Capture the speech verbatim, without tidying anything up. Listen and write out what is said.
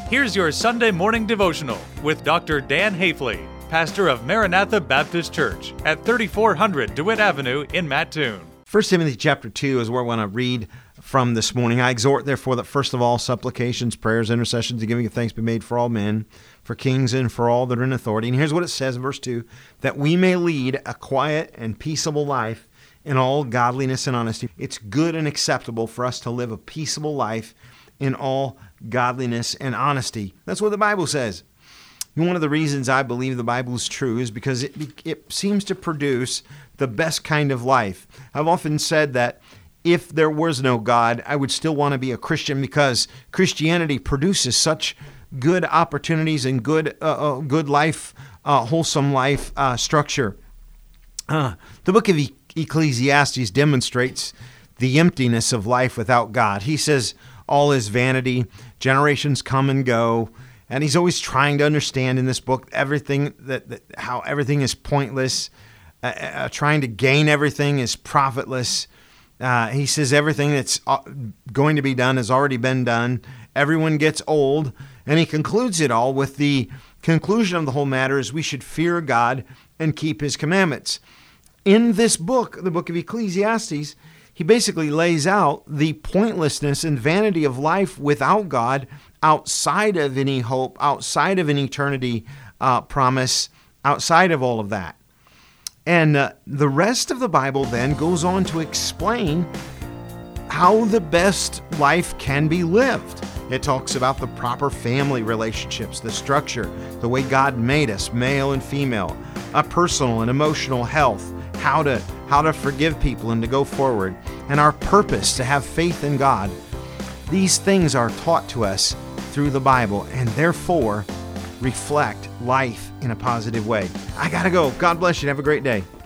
Here's your Sunday morning devotional with Doctor Dan Hafley, pastor of Maranatha Baptist Church at thirty-four hundred DeWitt Avenue in Mattoon. First Timothy chapter two is where I want to read from this morning. I exhort, therefore, that first of all, supplications, prayers, intercessions, and giving of thanks be made for all men, for kings, and for all that are in authority. And here's what it says in verse two, that we may lead a quiet and peaceable life in all godliness and honesty. It's good and acceptable for us to live a peaceable life in all godliness and honesty. That's what the Bible says. And one of the reasons I believe the Bible is true is because it, it seems to produce the best kind of life. I've often said that if there was no God, I would still want to be a Christian because Christianity produces such good opportunities and good uh, uh, good life, uh, wholesome life uh, structure. Uh, the book of e- Ecclesiastes demonstrates the emptiness of life without God. He says, all is vanity, generations come and go, and he's always trying to understand in this book everything that, that how everything is pointless, uh, uh, trying to gain everything is profitless. Uh, he says everything that's going to be done has already been done. Everyone gets old, and he concludes it all with the conclusion of the whole matter is we should fear God and keep his commandments. In this book, the book of Ecclesiastes, he basically lays out the pointlessness and vanity of life without God, outside of any hope, outside of an eternity uh, promise, outside of all of that. And uh, the rest of the Bible then goes on to explain how the best life can be lived. It talks about the proper family relationships, the structure, the way God made us, male and female, a personal and emotional health, how to how to forgive people and to go forward, and our purpose to have faith in God. These things are taught to us through the Bible and therefore reflect life in a positive way. I gotta go. God bless you and have a great day.